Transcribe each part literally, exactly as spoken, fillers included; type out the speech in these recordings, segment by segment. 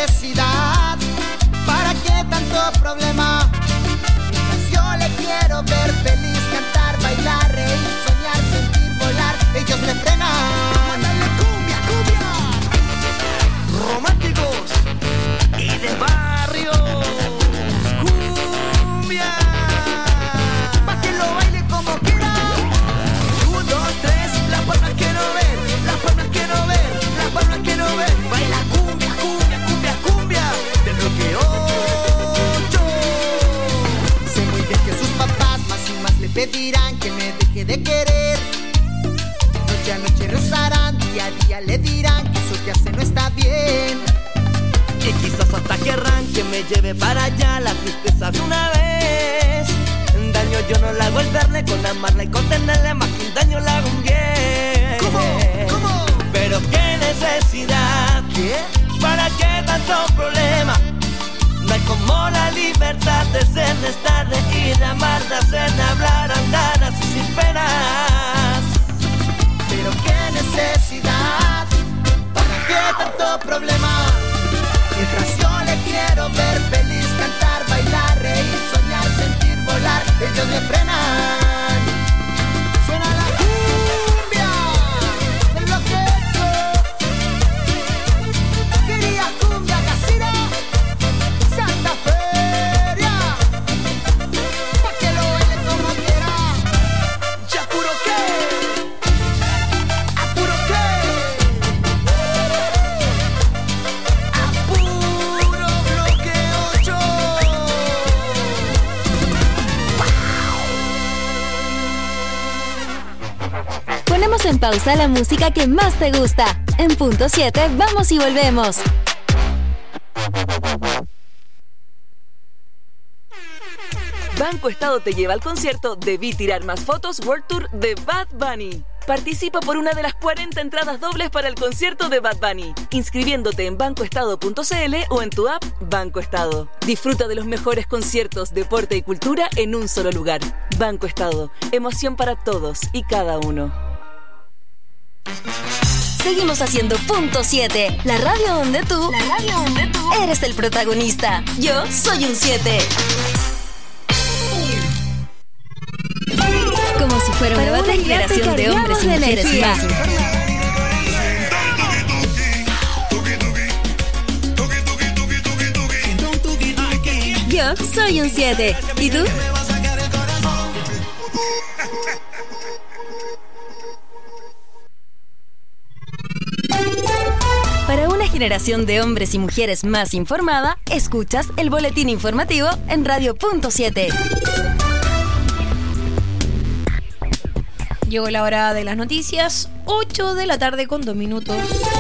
necesidad? ¿Para qué tanto problema? Mientras yo le quiero ver feliz, cantar, bailar, reír, soñar, sentir, volar, ellos me frenan. ¡Mándale cumbia, cumbia! Románticos y de barrio. Cumbia. Pa' que lo baile como quiera. Un, dos, tres, las palmas quiero ver, las palmas quiero ver, las palmas quiero ver. Baila cumbia, cumbia, cumbia, cumbia. Del bloque ocho. Sé muy bien que sus papás más y más le pedirán que me deje de querer. Noche a noche rezarán, día a día le dirán que eso que hace no está bien. Que quizás hasta querrán que me lleve para allá la tristeza de una vez. Daño yo no le hago el verle, con amarla y contenerle, más que un daño le hago un bien. ¿Cómo? ¿Cómo? Pero qué necesidad, ¿Qué? ¿para qué tanto problema? No hay como la libertad de ser, de estar, de ir, de amar, de hacer, de hablar, andar así sin penas. Pero qué necesidad, ¿para qué tanto problema? Mientras yo le quiero ver feliz, cantar, bailar, reír, soñar, sentir, volar, ellos me frenan. Suena la cumbia del bloque ocho. Quería cumbia casera, Santa Feria, pa' que lo baile como quiera. Ya puro qué, a puro qué, a puro bloque ocho. Ponemos en pausa la música que más te gusta. En punto siete, vamos y volvemos. Banco Estado te lleva al concierto Debí Tirar Más Fotos World Tour de Bad Bunny. Participa por una de las cuarenta entradas dobles para el concierto de Bad Bunny, inscribiéndote en banco estado punto c l o en tu app Banco Estado. Disfruta de los mejores conciertos, deporte y cultura en un solo lugar. Banco Estado, emoción para todos y cada uno. Seguimos haciendo punto siete, la radio donde tú, la radio donde tú eres el protagonista. Yo soy un siete. Como si fuera una nueva generación de hombres y mujeres más. Yo soy un siete. ¿Y tú? Para una generación de hombres y mujeres más informada, escuchas el boletín informativo en Radio punto siete. Llegó la hora de las noticias, ocho de la tarde con dos minutos.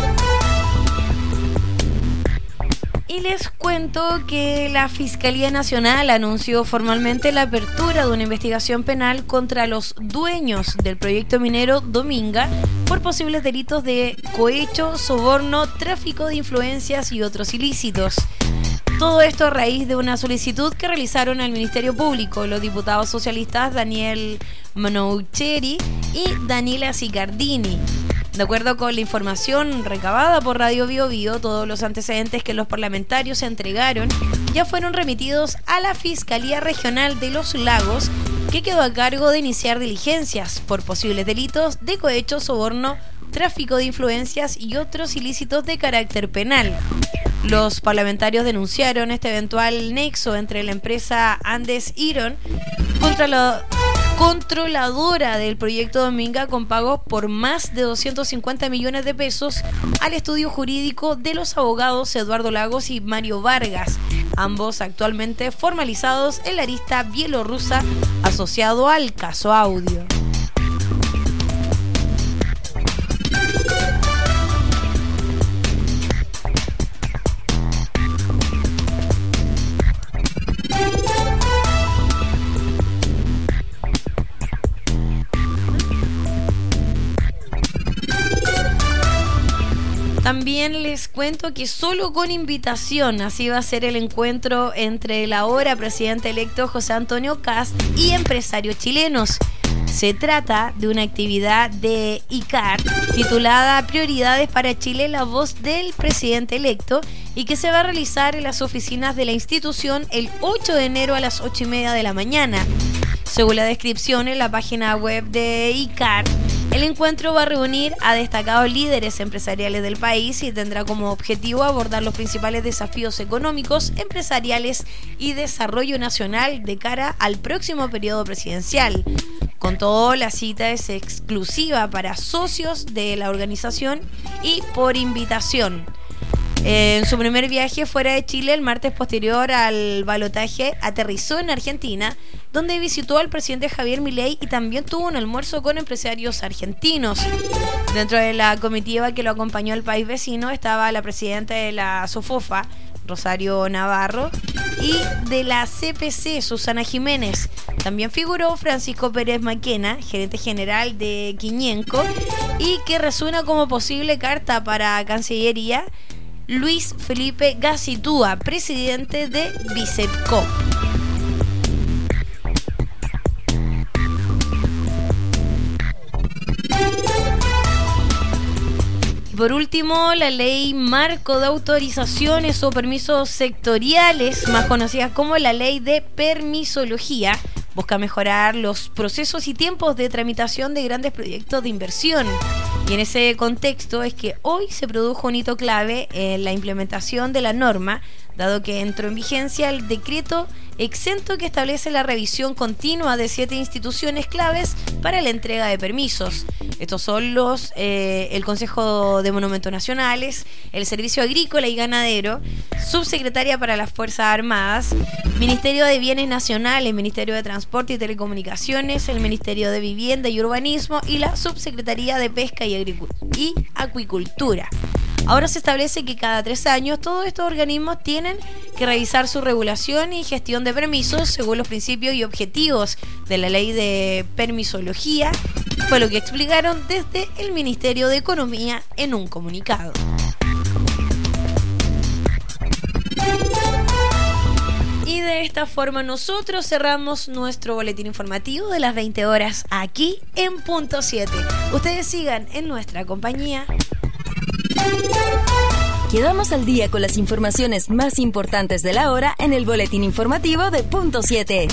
Y les cuento que la Fiscalía Nacional anunció formalmente la apertura de una investigación penal contra los dueños del proyecto minero Dominga por posibles delitos de cohecho, soborno, tráfico de influencias y otros ilícitos. Todo esto a raíz de una solicitud que realizaron al Ministerio Público los diputados socialistas Daniel Manoucheri y Daniela Sicardini. De acuerdo con la información recabada por Radio Bio Bio, todos los antecedentes que los parlamentarios se entregaron ya fueron remitidos a la Fiscalía Regional de Los Lagos, que quedó a cargo de iniciar diligencias por posibles delitos de cohecho, soborno, tráfico de influencias y otros ilícitos de carácter penal. Los parlamentarios denunciaron este eventual nexo entre la empresa Andes Iron contra la controladora del proyecto Dominga con pagos por más de doscientos cincuenta millones de pesos al estudio jurídico de los abogados Eduardo Lagos y Mario Vargas, ambos actualmente formalizados en la arista bielorrusa asociado al caso Audio. También les cuento que solo con invitación, así va a ser el encuentro entre el ahora presidente electo José Antonio Kast y empresarios chilenos. Se trata de una actividad de I C A R titulada Prioridades para Chile, la voz del presidente electo, y que se va a realizar en las oficinas de la institución el ocho de enero a las ocho y media de la mañana. Según la descripción en la página web de I C A R, el encuentro va a reunir a destacados líderes empresariales del país y tendrá como objetivo abordar los principales desafíos económicos, empresariales y desarrollo nacional de cara al próximo periodo presidencial. Con todo, la cita es exclusiva para socios de la organización y por invitación. En su primer viaje fuera de Chile, el martes posterior al balotaje, aterrizó en Argentina, donde visitó al presidente Javier Milei y también tuvo un almuerzo con empresarios argentinos. Dentro de la comitiva que lo acompañó al país vecino estaba la presidenta de la SOFOFA, Rosario Navarro, y de la C P C, Susana Jiménez. También figuró Francisco Pérez Maquena, gerente general de Quiñenco, y que resuena como posible carta para Cancillería, Luis Felipe Gacitúa, presidente de Vicepco. Por último, la ley marco de autorizaciones o permisos sectoriales, más conocida como la ley de permisología, busca mejorar los procesos y tiempos de tramitación de grandes proyectos de inversión. Y en ese contexto es que hoy se produjo un hito clave en la implementación de la norma, dado que entró en vigencia el decreto exento que establece la revisión continua de siete instituciones claves para la entrega de permisos. Estos son los eh, el Consejo de Monumentos Nacionales, el Servicio Agrícola y Ganadero, Subsecretaria para las Fuerzas Armadas, Ministerio de Bienes Nacionales, Ministerio de Transporte y Telecomunicaciones, el Ministerio de Vivienda y Urbanismo y la Subsecretaría de Pesca y, Agricu- y Acuicultura. Ahora se establece que cada tres años todos estos organismos tienen que revisar su regulación y gestión de permisos según los principios y objetivos de la ley de permisología, fue lo que explicaron desde el Ministerio de Economía en un comunicado. Y de esta forma nosotros cerramos nuestro boletín informativo de las veinte horas aquí en Punto siete. Ustedes sigan en nuestra compañía. Quedamos al día con las informaciones más importantes de la hora en el boletín informativo de Punto siete.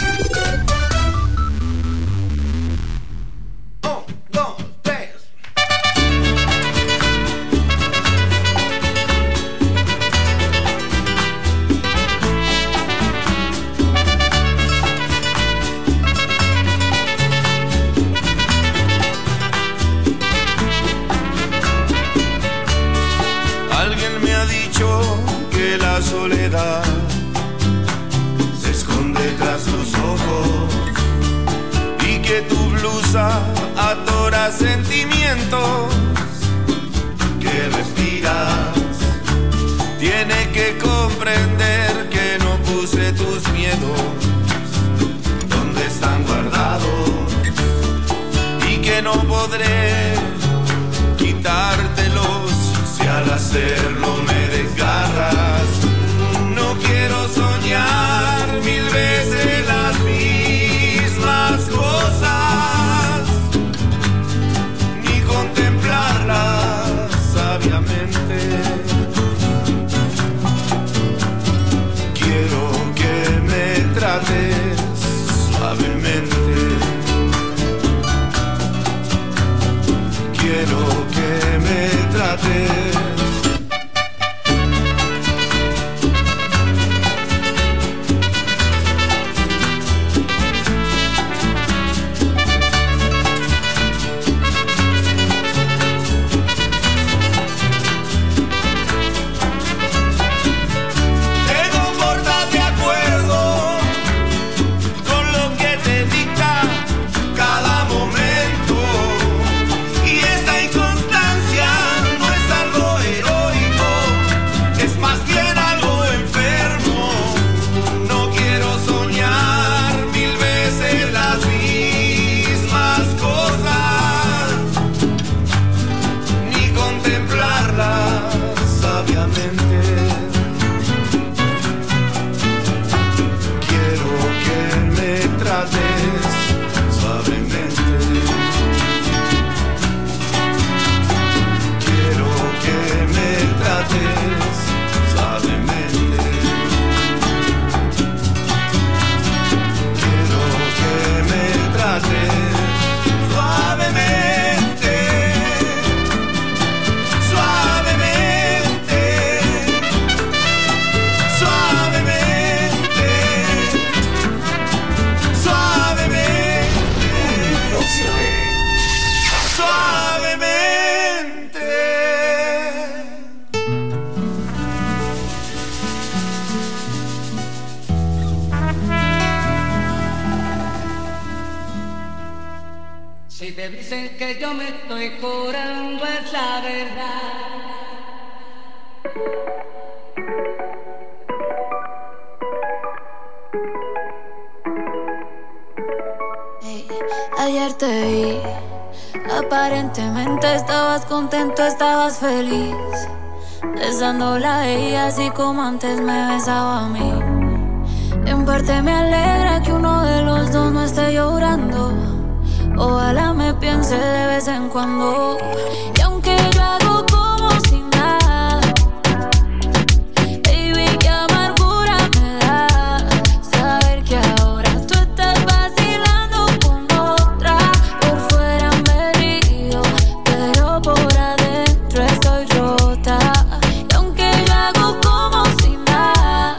Que la soledad se esconde tras los ojos y que tu blusa atora sentimientos que respiras. Tiene que comprender que no puse tus miedos donde están guardados y que no podré quitártelos si al hacerlo me desgarras. No quiero soñar mil veces las mismas cosas, ni contemplarlas sabiamente. Quiero que me trates suavemente. Quiero que me trates. que yo me estoy curando es la verdad. Hey, ayer te vi, aparentemente estabas contento, estabas feliz, besándola a ella así como antes me besaba a mí. En parte me alegra que uno de los dos no esté llorando. Ojalá me piense de vez en cuando. Y aunque yo hago como si nada, baby, qué amargura me da saber que ahora tú estás vacilando con otra. Por fuera me río, pero por adentro estoy rota. Y aunque yo hago como si nada,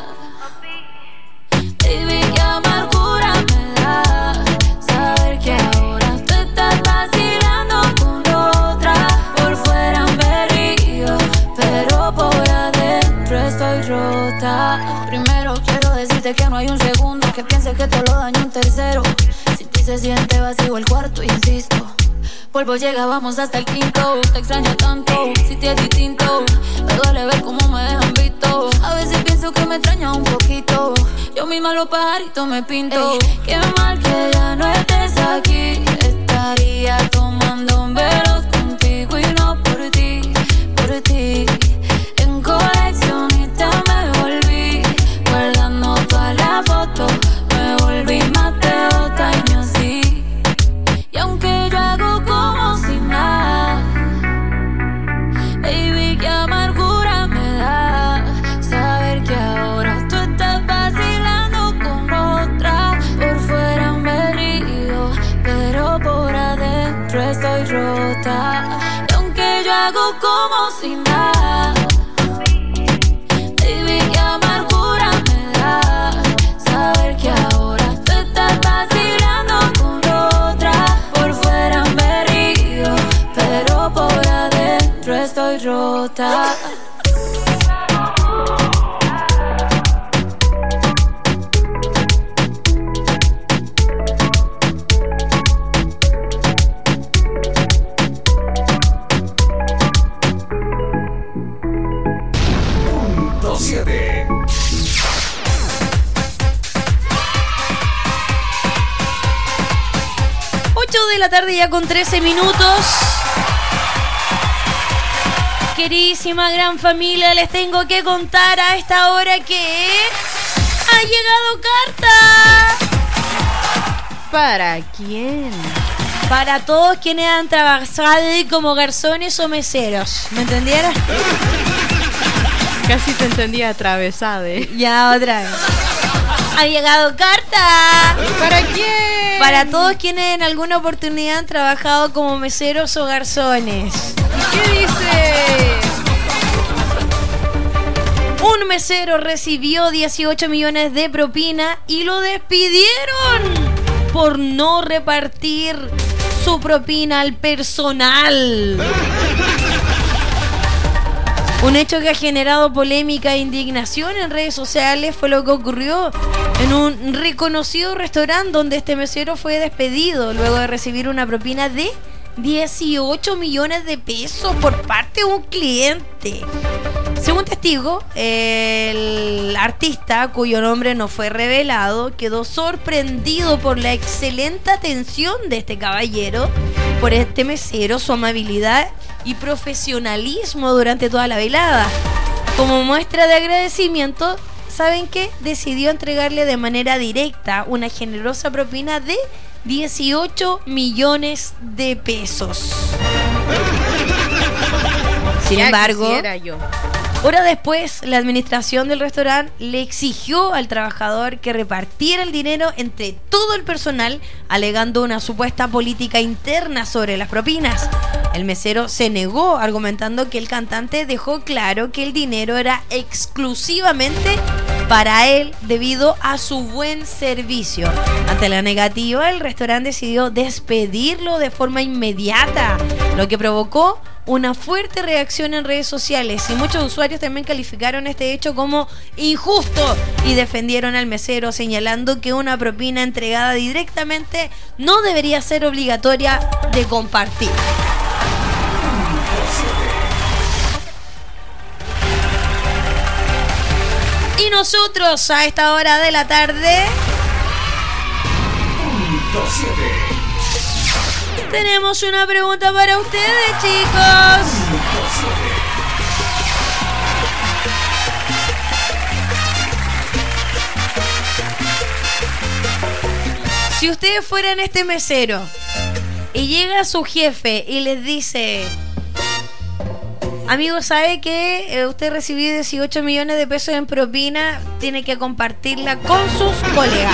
baby, qué amargura me da saber que ahora tú estás vacilando con otra. Por fuera me río, pero por adentro estoy rota. Primero quiero decirte que no hay un segundo que piense que te lo daño un tercero. Si ti se siente vacío el cuarto, insisto, polvo llega, vamos hasta el quinto. Te extraño tanto, si te es distinto. Me duele ver cómo me dejan visto. A veces pienso que me extraña un poquito. Yo misma los pajaritos me pinto. Ey, qué mal que ya no estés aquí. Estaría tomando velos contigo y no por ti, por ti. En coleccionista me volví, guardando todas las fotos. Me volví más de dos años así. Y aunque yo hago como si nada, baby, qué amargura me da saber que ahora tú estás vacilando con otra. Por fuera me río, pero por adentro estoy rota. Y aunque yo hago como si nada, baby, qué amargura me da saber que ahora tú estás vacilando con otra. Por fuera me río, pero por adentro estoy rota. Punto siete. ocho de la tarde ya con trece minutos. Queridísima gran familia, les tengo que contar a esta hora que ha llegado carta. ¿Para quién? Para todos quienes han trabajado como garzones o meseros. ¿Me entendieron? Casi te entendía atravesada. Ya, otra vez. Ha llegado carta. ¿Para quién? Para todos quienes en alguna oportunidad han trabajado como meseros o garzones. ¿Qué dice? Un mesero recibió dieciocho millones de propina y lo despidieron por no repartir su propina al personal. Un hecho que ha generado polémica e indignación en redes sociales fue lo que ocurrió en un reconocido restaurante donde este mesero fue despedido luego de recibir una propina de dieciocho millones de pesos por parte de un cliente. Según testigo, el artista, cuyo nombre no fue revelado, quedó sorprendido por la excelente atención de este caballero, por este mesero, su amabilidad y profesionalismo durante toda la velada. Como muestra de agradecimiento, ¿saben qué? Decidió entregarle de manera directa una generosa propina de dieciocho millones de pesos. Sin Ya embargo, quisiera yo. Hora después, la administración del restaurante le exigió al trabajador que repartiera el dinero entre todo el personal, alegando una supuesta política interna sobre las propinas. El mesero se negó, argumentando que el cantante dejó claro que el dinero era exclusivamente para él debido a su buen servicio. Ante la negativa, el restaurante decidió despedirlo de forma inmediata, lo que provocó una fuerte reacción en redes sociales y muchos usuarios también calificaron este hecho como injusto y defendieron al mesero, señalando que una propina entregada directamente no debería ser obligatoria de compartir. Y nosotros a esta hora de la tarde tenemos una pregunta para ustedes, chicos. Si ustedes fueran este mesero y llega su jefe y les dice: amigo, ¿sabe que eh, usted recibió dieciocho millones de pesos en propina? Tiene que compartirla con sus colegas.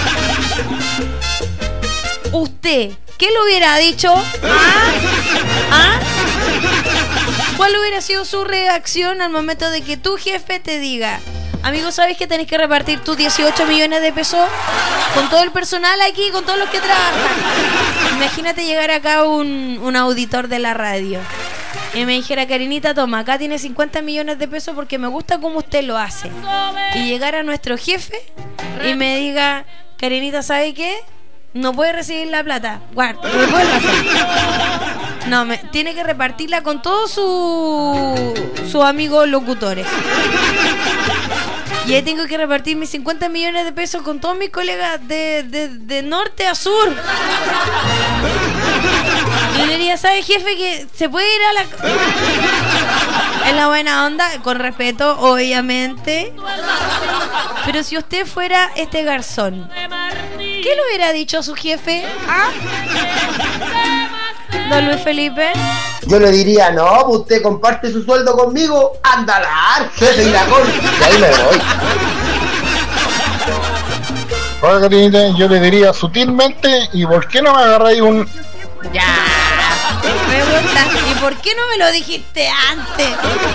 ¿Usted qué le hubiera dicho? ¿Ah? ¿Ah? ¿Cuál hubiera sido su reacción al momento de que tu jefe te diga: amigo, ¿sabes que tenés que repartir tus dieciocho millones de pesos con todo el personal aquí, con todos los que trabajan? Imagínate llegar acá un, un auditor de la radio y me dijera: Karinita, toma, acá tiene cincuenta millones de pesos porque me gusta cómo usted lo hace. Y llegar a nuestro jefe y me diga: Karinita, ¿sabe qué? No puede recibir la plata. Guarda, no puede pasar. No, me, tiene que repartirla con todos sus su amigos locutores. Y ahí tengo que repartir mis cincuenta millones de pesos con todos mis colegas de, de, de norte a sur. Y le diría: ¿sabe, jefe, que se puede ir a la... en la buena onda? Con respeto, obviamente. Pero si usted fuera este garzón, ¿qué le hubiera dicho a su jefe? ¿Ah? Don Luis Felipe. Yo le diría: no, usted comparte su sueldo conmigo, ándala, jefe, y la con. Y ahí me voy. Hola, Karinita, yo le diría sutilmente: ¿y por qué no me agarráis un...? Ya. Me gusta. ¿Y por qué no me lo dijiste antes?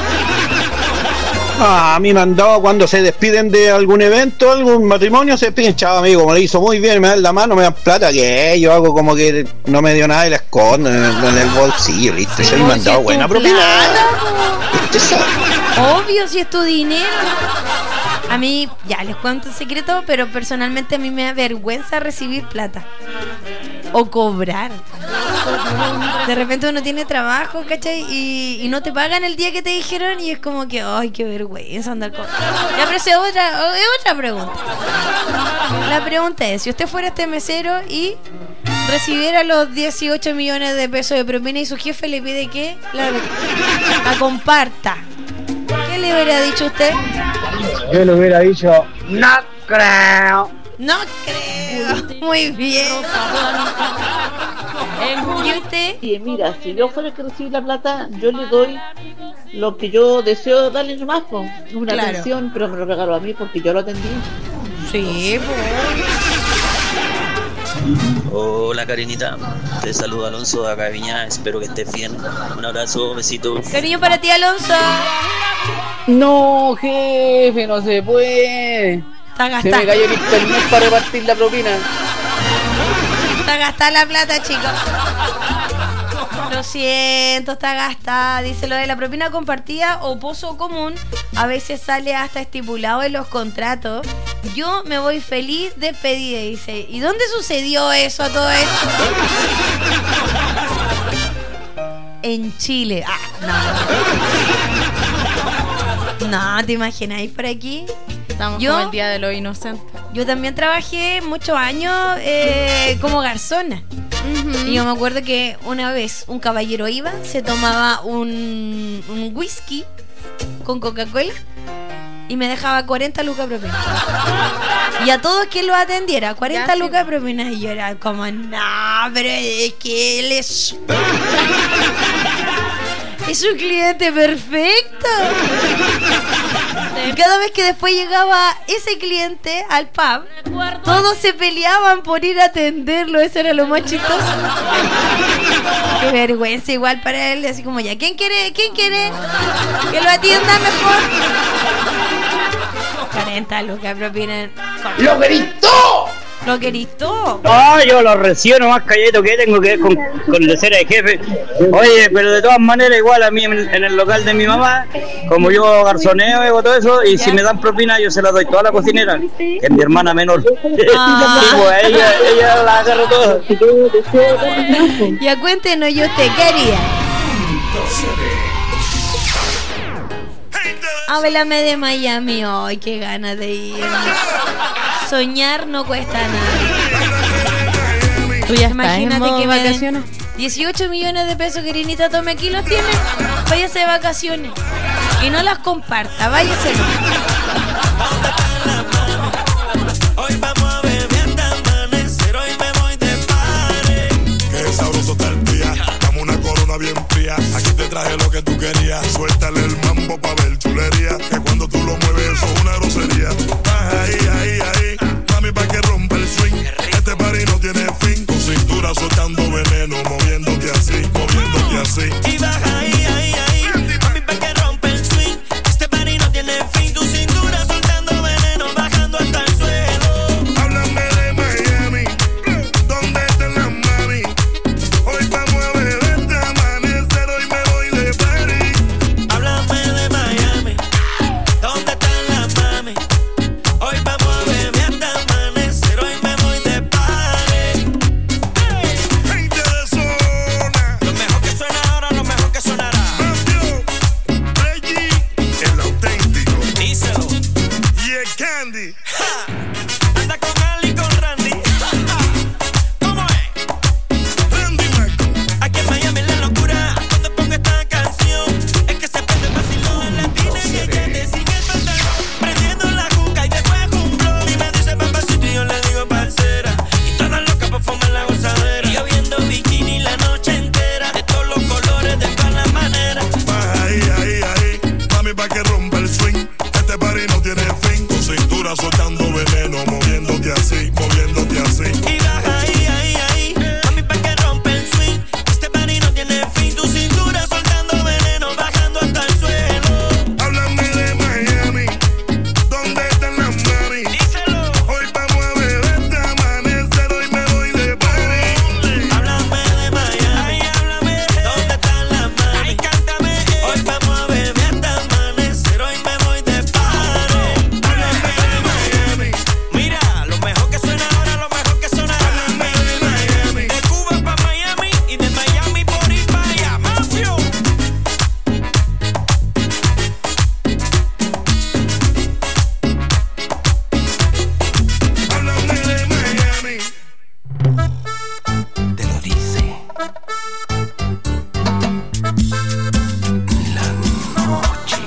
Ah, a mí me han dado cuando se despiden de algún evento, algún matrimonio, se despiden: chao, amigo, me lo hizo muy bien, me dan la mano, me dan plata. Que yo hago como que no me dio nada y la escondo en el, en el bolsillo, listo. Se me han dado buena propina. Obvio, si es tu dinero. A mí, ya les cuento un secreto, pero personalmente a mí me da vergüenza recibir plata o cobrar. De repente uno tiene trabajo, ¿cachai? Y, y no te pagan el día que te dijeron y es como que, ay, qué vergüenza andar con... Ya, pero esa es otra, es otra pregunta. La pregunta es: si usted fuera este mesero y recibiera los dieciocho millones de pesos de propina y su jefe le pide que la, la comparta, ¿qué le hubiera dicho usted? Yo le hubiera dicho: no creo. No creo. Muy bien. ¿Y usted? Y mira, si yo fuera que recibir la plata, yo le doy lo que yo deseo darle nomás, pues, una Claro. atención, pero me lo regaló a mí porque yo lo atendí. Sí, pues. Hola, Karinita, te saludo Alonso de acá de Viña, espero que estés bien. Un abrazo, besitos. Cariño para ti, Alonso. No, jefe, no se puede. Está Se gastada. me cayó el internet para repartir la propina. Está gastada la plata, chicos. Lo siento, está gastada. Dice: lo de la propina compartida o pozo común a veces sale hasta estipulado en los contratos. Yo me voy feliz despedida. Dice: ¿y dónde sucedió eso a todo esto? En Chile. Ah, no. No, ¿te imagináis por aquí? Estamos Yo- como el día de los inocentes. Yo también trabajé muchos años eh, como garzona. Y yo me acuerdo que una vez un caballero iba, se tomaba un, un whisky con Coca-Cola y me dejaba cuarenta lucas propina. Y a todos que lo atendiera, cuarenta Ya, sí. lucas propina. Y yo era como: no, pero es que él es... es un cliente perfecto. Y cada vez que después llegaba ese cliente al pub, todos se peleaban por ir a atenderlo. Eso era lo más chistoso. Qué vergüenza igual para él. Así como: ya, ¿quién quiere? ¿Quién quiere que lo atienda mejor? cuarenta lucas propina. ¡Lo gritó! ¿Lo querís todo? No, yo lo recibo nomás calladito que tengo que ver con, con la cera de jefe. Oye, pero de todas maneras, igual a mí en, en el local de mi mamá, como yo garzoneo, hago todo eso, y si me dan propina, yo se la doy toda a la cocinera, que es mi hermana menor. Ah. Sí, pues, ella, ella la agarra todo. Ya cuéntenos, yo te quería. Háblame de Miami hoy, qué ganas de ir. Soñar no cuesta nada. Tú ya estás Imagínate en modo que me den vacaciones. dieciocho millones de pesos, Querinita, tome aquí los tiene. Váyase de vacaciones. Y no las comparta, váyase. Hoy vamos a beber hasta amanecer, hoy me voy de party. Qué sabroso está el día, dame una corona bien fría. Aquí te traje lo que tú querías. Suéltale el mambo pa' ver chulería, que cuando tú lo mueves eso es una grosería. Baja ahí, ahí, ahí, mami pa' que rompa el swing. Este party no tiene fin, tu cintura soltando veneno, moviéndote así, moviéndote así. Y baja ahí, ahí, ahí, mami pa' que rompa el swing. Este party no tiene fin, tu cintura soltando veneno, bajando hasta el suelo. Háblame de Miami, ¿dónde están las mami? Hoy vamos a beber hasta amanecer, hoy me voy de party. Háblame de Miami, ¿dónde están las mami? Hoy vamos a beber hasta amanecer, hoy me voy de party. Gente de zona, Lo mejor que suena ahora, lo mejor que sonará. Matthew, Reggie, el auténtico, Díselo. y el Candy. Anda con Ali y con Randy. ¿Cómo es? Randy Marco, Aquí en Miami la locura. Cuando pongo esta canción, es que se prende vacilón en latina y ella te sigue el pantalón. Prendiendo la juca y después un blog. Y me dice papacito y yo le digo parcera. Y todas locas pa' fumar la gozadera. Y yo viendo bikini la noche entera. De todos los colores, de todas las maneras. baja ahí, ahí, ahí, mami pa' que rompa el swing. Este party no tiene fin, tu cintura soltando veneno, moviéndote así, moviéndote así. Y baja ahí, ahí, ahí, mami pa' que rompe el swing. Este party no tiene fin, tu cintura soltando veneno, bajando hasta el suelo. Háblame de Miami, ¿dónde están las mami? Díselo. Hoy vamos a beber hasta amanecer, hoy me voy de party. Háblame de Miami, háblame, ¿dónde están las mami? Ay, cántame, hoy vamos a beber hasta amanecer, hoy me voy de party. Háblame de Miami, Mira, lo mejor que suena ahora, lo mejor que sonará. háblame de Miami. De Cuba pa' Miami y de Miami por ir pa' allá, Mafio. Háblame de Miami. Te lo dice la noche.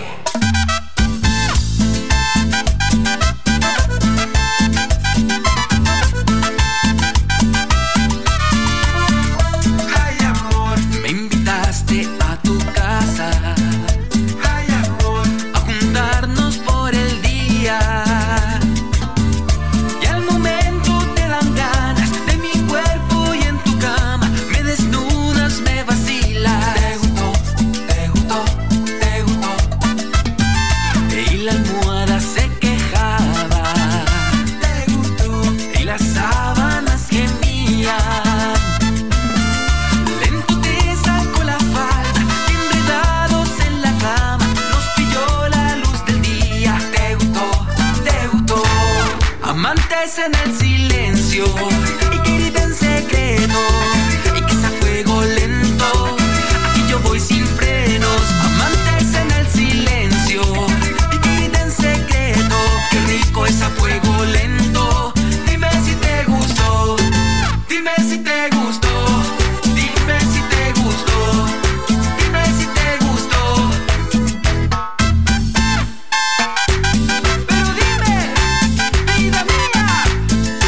Ay, amor, me invitaste a tu casa. Ay, amor, a juntarnos por el día. Y al momento te dan ganas de mi cuerpo y en tu cama me desnudas, me vacilas. Te gustó, te gustó, te gustó. Y la almohada se quejaba. Te gustó. Y las sábanas gemían. Lento te sacó la falda y enredados en la cama nos pilló la luz del día. Te gustó, te gustó. Amantes en el silencio y querida en secreto y que sea fuego lento. Aquí yo voy sin frenos. Amantes en el silencio y querida en secreto. Qué rico es a fuego lento. Dime si te gustó. Dime si te gustó. Dime si te gustó. Dime si te gustó. Pero dime, vida mía.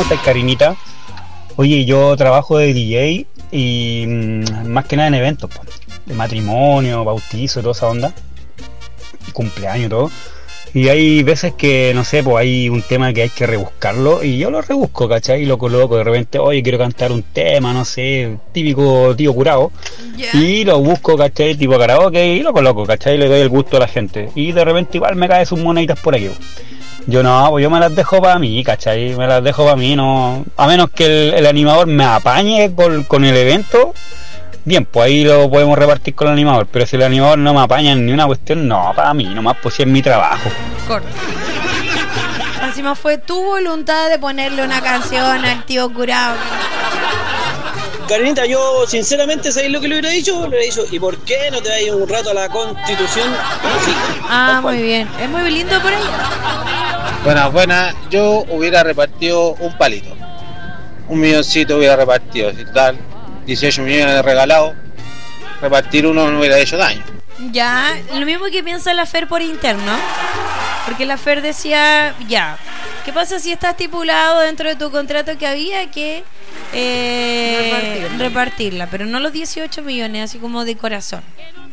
¿cómo estás, Karinita? Oye, yo trabajo de D J y mmm, más que nada en eventos, po, de matrimonio, bautizo, toda esa onda, cumpleaños, todo. Y hay veces que, no sé, pues hay un tema que hay que rebuscarlo y yo lo rebusco, ¿cachai? Y lo coloco de repente, oye, quiero cantar un tema, no sé, típico tío curado. Yeah. Y lo busco, ¿cachai? Tipo karaoke y lo coloco, ¿cachai? Le doy el gusto a la gente. Y de repente igual me caen sus moneditas por aquí. Yo no, pues yo me las dejo para mí, ¿cachai? Me las dejo para mí, no. A menos que el, el animador me apañe con, con el evento. Bien, pues ahí lo podemos repartir con el animador, pero si el animador no me apaña en ni una cuestión, no, para mí, nomás pues si es mi trabajo. Corto. Encima fue tu voluntad de ponerle una canción al tío curado. Karinita, yo sinceramente, ¿sabéis lo que le hubiera dicho? Le hubiera dicho, ¿y por qué no te vas a ir un rato a la Constitución? Sí, ah, muy bien. Es muy lindo por ahí. Buenas, buenas. Yo hubiera repartido un palito. Un milloncito hubiera repartido, si tal. dieciocho millones regalados, repartir uno no hubiera hecho daño. Ya, lo mismo que piensa la Fer por interno, porque la Fer decía, ya, ¿qué pasa si está estipulado dentro de tu contrato que había que eh, repartirla. repartirla, pero no los dieciocho millones, así como de corazón?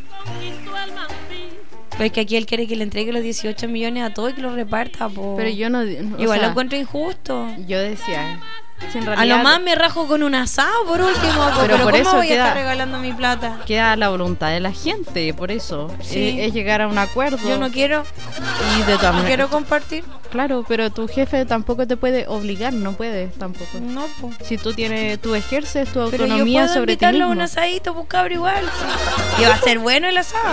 Pues que aquí él quiere que le entregue los dieciocho millones a todo y que los reparta, po. Pero yo no, no igual o sea, lo encuentro injusto. Yo decía, si en realidad, a lo más me rajo con un asado por último, pero, pero por ¿cómo eso voy queda, a estar regalando mi plata? Queda la voluntad de la gente, por eso sí. es, es llegar a un acuerdo. Yo no quiero y de todas no quiero compartir. Claro, pero tu jefe tampoco te puede obligar, no puedes tampoco. No, pues. Si tú tienes, tú ejerces tu pero autonomía yo sobre ti mismo. A un asadito, pues cabrón, igual. Sí. Y va a ser bueno el asado.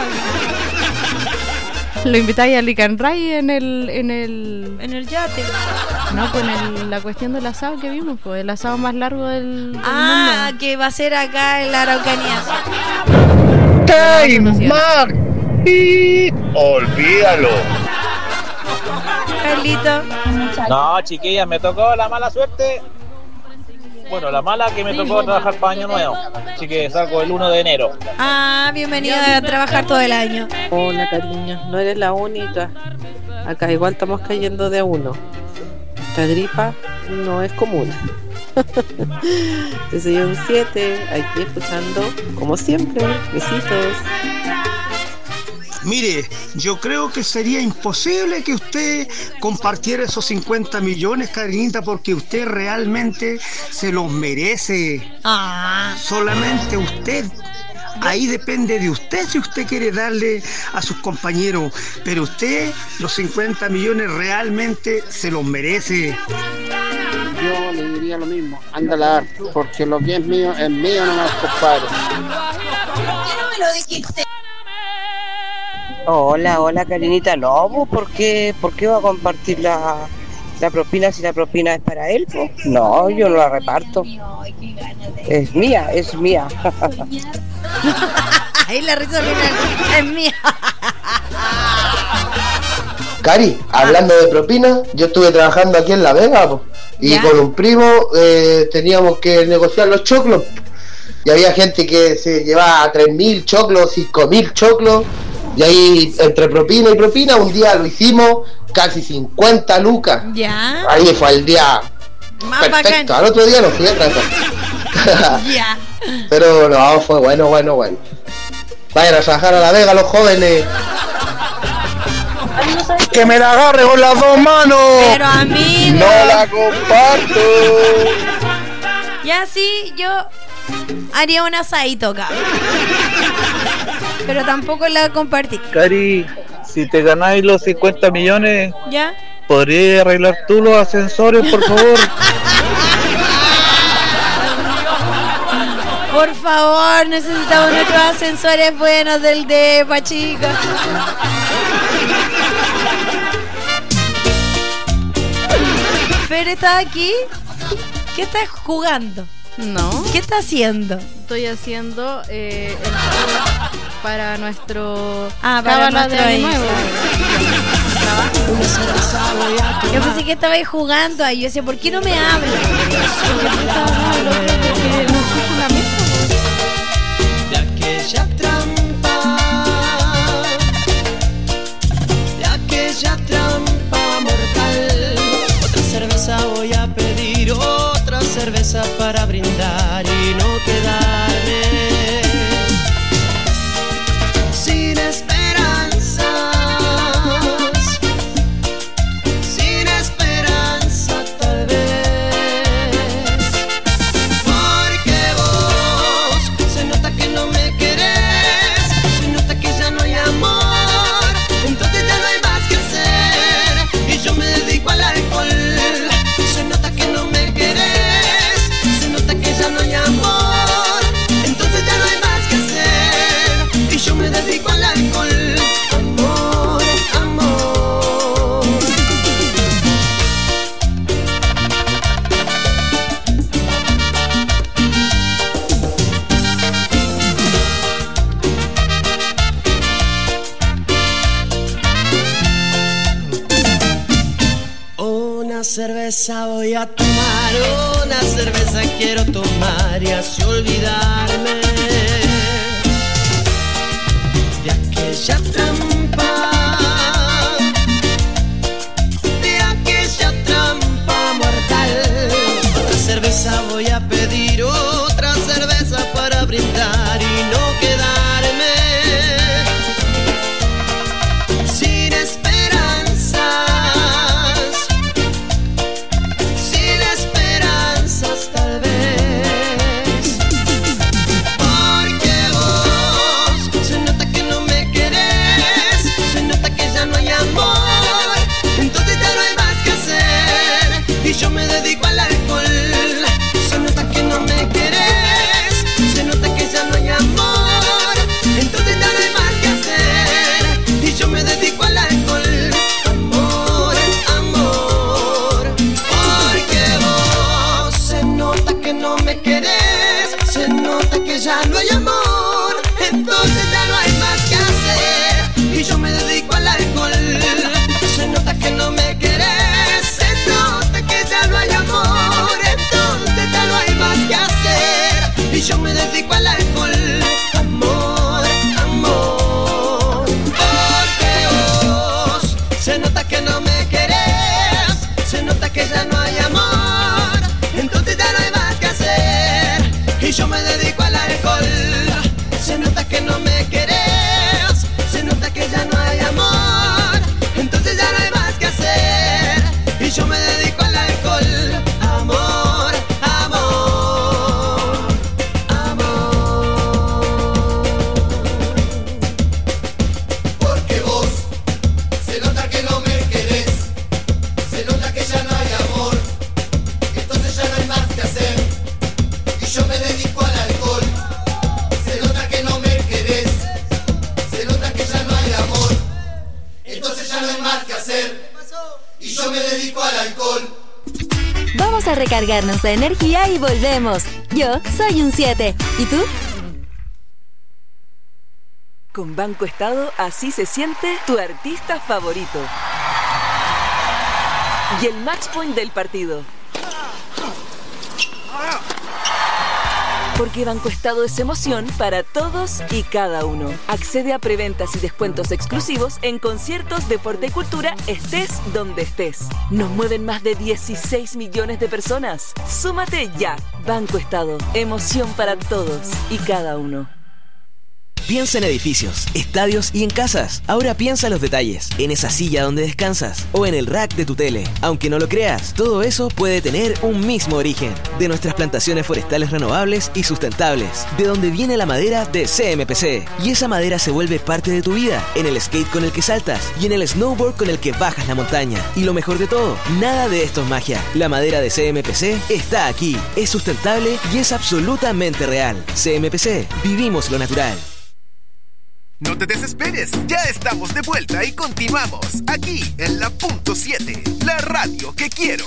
Lo invitáis a Lican Ray en el en el en el yate. No, pues en el, la cuestión del asado que vimos, pues el asado más largo del, del ah, mundo. Que va a ser acá en la Araucanía. ¡Time Mark! Olvídalo. Carlito. No, chiquillas, me tocó la mala suerte. Bueno, la mala que me tocó trabajar para Año Nuevo. Así que salgo el uno de enero. Ah, bienvenido a trabajar todo el año. Hola, cariño. No eres la única. Acá igual estamos cayendo de a uno. Esta gripa no es común. Yo soy un siete, aquí escuchando, como siempre. Besitos. Mire, yo creo que sería imposible que usted compartiera esos cincuenta millones, Karinita, porque usted realmente se los merece. Ah. Solamente usted. Ahí depende de usted si usted quiere darle a sus compañeros, pero usted los cincuenta millones realmente se los merece. Yo le diría lo mismo, ándala, porque lo que es mío es mío nomás, compadre. ¿Por qué no me lo dijiste? Hola, hola, Karinita. No, pues, ¿por qué, ¿por qué va a compartir la, la propina si la propina es para él? Pues? No, yo no la reparto. Es mía, es mía. Ahí la risa final es mía. Cari, hablando de propina, yo estuve trabajando aquí en La Vega, po, y ¿ya? Con un primo eh, teníamos que negociar los choclos. Y había gente que se llevaba tres mil choclos, cinco mil choclos. Y ahí, entre propina y propina, un día lo hicimos casi cincuenta lucas. Ya. Ahí fue el día más perfecto. Bacán. Al otro día nos fui a trabajar. Ya. Pero no, fue bueno, bueno, bueno. Vayan a trabajar a La Vega los jóvenes. ¡Que me la agarre con las dos manos! Pero amigo, no la comparto. Y así yo haría un asadito acá. Pero tampoco la compartí. Cari, si te ganáis los cincuenta millones, ¿ya? ¿Podrías arreglar tú los ascensores, por favor? Por favor, necesitamos nuestros ascensores buenos del depa, chicas. Fer, ¿estás aquí? ¿Qué estás jugando? No. ¿Qué estás haciendo? Estoy haciendo eh, el para nuestro ah, para cábala de año nuevo. Yo pensé que estabais jugando ahí. Yo decía, ¿por qué no me hablas? De aquella trampa, de aquella trampa mortal. Otra cerveza voy a pedir hoy. cerveza para brindar y no quedarme sin esperanzas, sin esperanza tal vez, porque vos se nota que no me querés, se nota que ya no hay amor, entonces ya no hay más que hacer y yo me dedico al alcohol. Se nota que no me querés, se nota que ya no hay amor, entonces ya no hay más que hacer y yo me dedico al alcohol. Amor, amor. Una cerveza voy a tomar, una cerveza quiero tomar y así olvidarme de aquella trampa, de aquella trampa mortal. Otra cerveza voy a pedir, otra cerveza para brindar y no quedarme sin esperanzas, sin esperanzas tal vez, porque vos se nota que no me querés, se nota que ya no hay amor, entonces ya no hay más que hacer y yo me dedico al alcohol. Se nota que no me querés, se nota que ya no hay amor, entonces ya no hay más que hacer y yo me dedico al alcohol. Amor, amor, porque vos se nota que no me querés, se nota que ya no hay amor, entonces ya no hay más que hacer y yo me dedico al alcohol. Se nota que no me querés, se nota que ya no hay amor, entonces ya no hay más que hacer y yo me dedico al alcohol. Amor, amor, porque vos se nota que no me querés, se nota que ya no hay amor, entonces ya no hay más que hacer y yo me dedico al alcohol. Se nota que no me querés, se nota que ya no hay amor, entonces ya no hay más que hacer y yo me dedico al alcohol. Amor, amor, amor. Porque vos se nota que no me querés, se nota que ya no hay amor, entonces ya no hay más que hacer y yo me dedico al alcohol. Se nota que no me querés, se nota que ya no hay amor, entonces ya no hay más que hacer y yo me dedico al alcohol. Vamos a recargarnos de energía y volvemos. Yo soy un siete. ¿Y tú? Con Banco Estado, así se siente tu artista favorito. Y el match point del partido. Porque Banco Estado es emoción para todos y cada uno. Accede a preventas y descuentos exclusivos en conciertos, deporte y cultura, estés donde estés. Nos mueven más de dieciséis millones de personas. Súmate ya. Banco Estado, emoción para todos y cada uno. Piensa en edificios, estadios y en casas. Ahora piensa en los detalles, en esa silla donde descansas o en el rack de tu tele. Aunque no lo creas, todo eso puede tener un mismo origen. De nuestras plantaciones forestales renovables y sustentables. De donde viene la madera de C M P C. Y esa madera se vuelve parte de tu vida. En el skate con el que saltas y en el snowboard con el que bajas la montaña. Y lo mejor de todo, nada de esto es magia. La madera de C M P C está aquí. Es sustentable y es absolutamente real. C M P C, vivimos lo natural. No te desesperes, ya estamos de vuelta y continuamos aquí en la punto siete, la radio que quiero.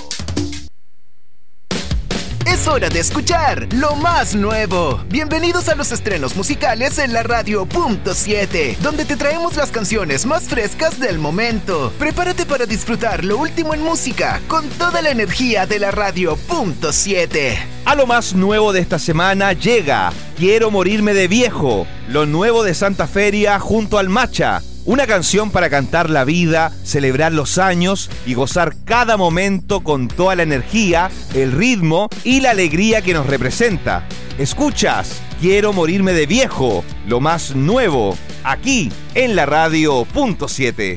Es hora de escuchar lo más nuevo. Bienvenidos a los estrenos musicales en la radio punto siete, donde te traemos las canciones más frescas del momento. Prepárate para disfrutar lo último en música con toda la energía de la radio punto siete. A lo más nuevo de esta semana llega Quiero morirme de viejo, lo nuevo de Santa Feria junto al Macha, Una canción para cantar la vida, celebrar los años y gozar cada momento con toda la energía, el ritmo y la alegría que nos representa. Escuchas Quiero morirme de viejo, lo más nuevo, aquí en la radio punto siete.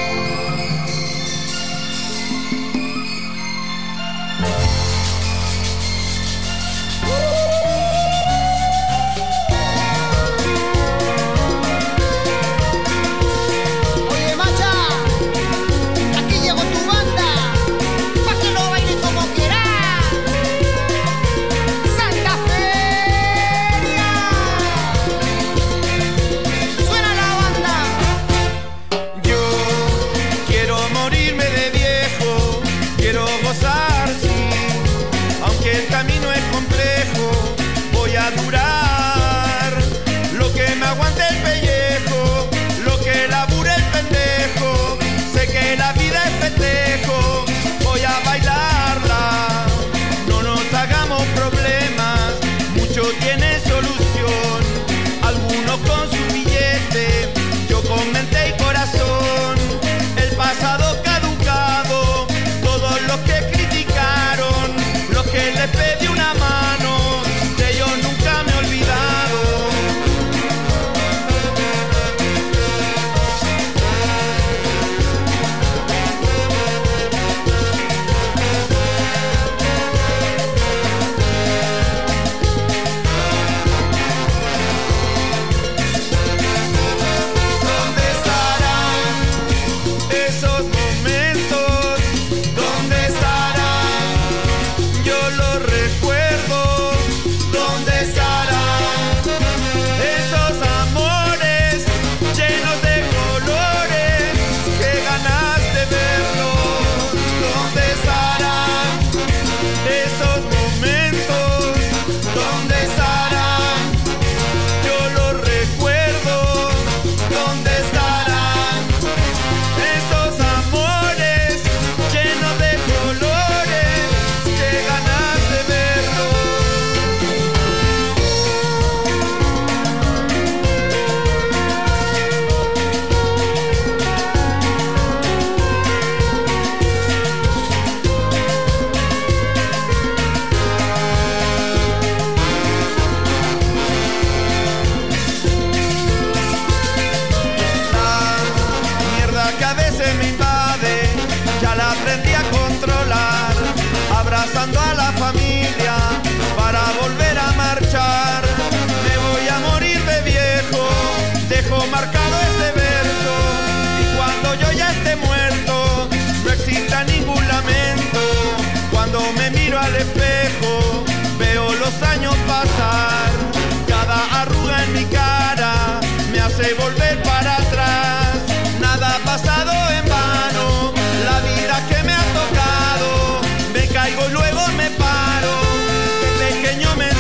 Volver para atrás, nada ha pasado en vano, la vida que me ha tocado, me caigo y luego me paro, de pequeño me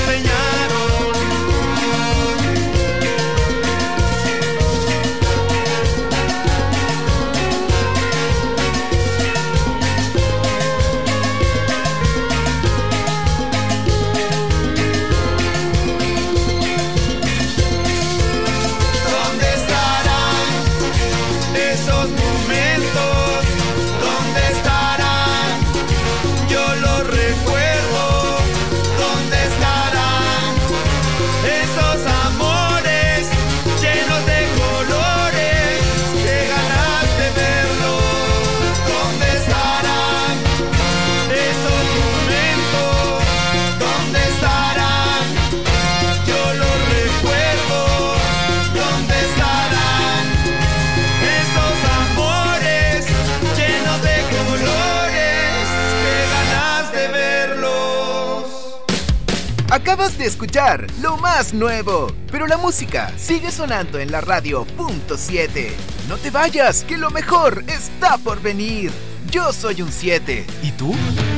Acabas de escuchar lo más nuevo, pero la música sigue sonando en la radio punto siete. No te vayas, que lo mejor está por venir. Yo soy un siete. ¿Y tú?